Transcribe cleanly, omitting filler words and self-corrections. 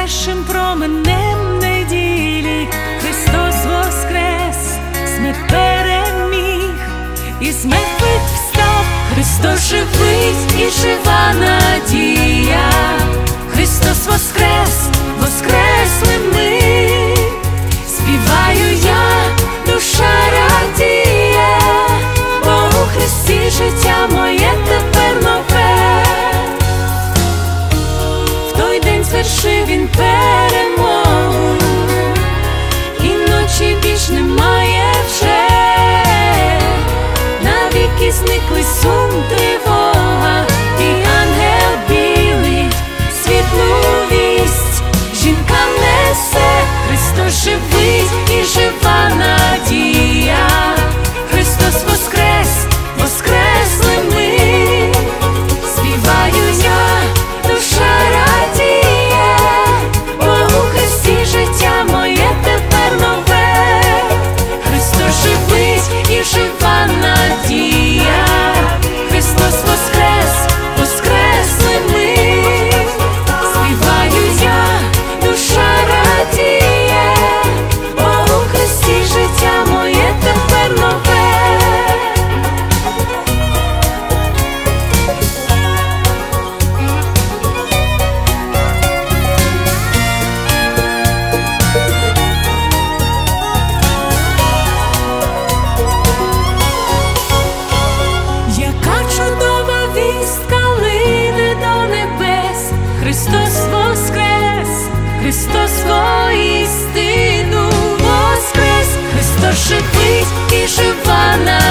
першим променем неділі. Христос воскрес, смерть переміг, і з мертвих встав. Христос живий і жива надія. Христос воскрес, воскресли ми. Співаю я, душа радіє, бо у Христі життя моє тепер нове. В той день звершив Він перемогу, і ночі більш немає вже. Навіки зникли сум, тривога, і ангел білий світлу вість жінкам несе. Христос живий і жива надія. Христос воскрес, воскресли ми. Співаю я, душа радіє, бо у Христі життя моє тепер нове. Христос живий і жива надія. Христос воскрес, воскресли ми. Співаю я, душа радіє, бо у Христі життя моє тепер нове. Яка чудова вістка лине до небес. Христос воскрес, Христос воістину воскрес. Христос живий і жива надія.